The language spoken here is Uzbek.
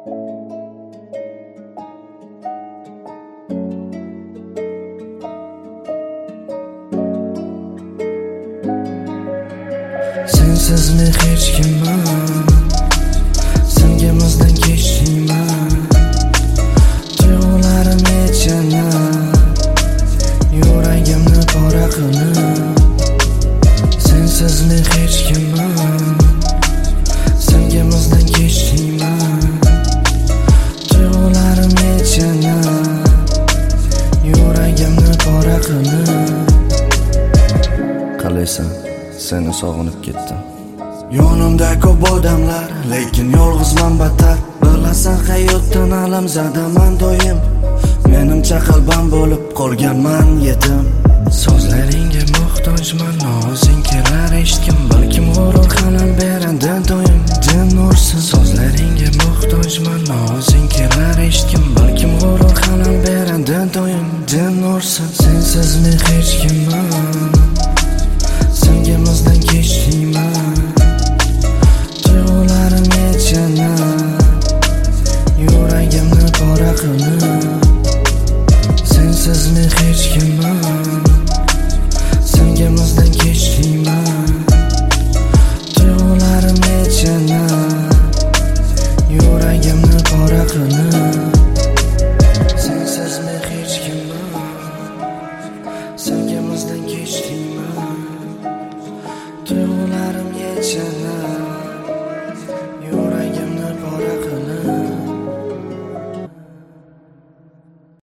Sensiz men hech kimman, sevgimizdan kechiyman. Tuyg'ularim yechana, yuragimni pora qilib. Sensiz men hech kimman, sevgimizdan kechiyman. Tuyg'ularim yechana, yuragimni pora qilib. Qalaysan, seni sog'inib ketdim. Yonimda ko'p odamlar, lekin yolg'izman battar. Bilasan hayotdan alam zadaman doim. Menimcha qalbam bo'lib qolganman yetim. So'zlaringga muhtojman, ovozing kelar eshitgim. Balkim g'urur xalal beradi doim, din nursiz. So'zlaringga muhtojman, ovozing kelar eshitgim. Balkim g'urur xalal beradi doim, din nursiz. Sensiz men hech kimman, sevgimizdan kechiyman. Tuyg'ularim yechana, yuragimni pora qilib. Sensiz men hech kimman, sevgimizdan kechiyman. Tuyg'ularim yechana, yuragimni pora qilib. Sensiz men hech kimman, sevgimizdan kechiyman. Tuyg'ularim yechana.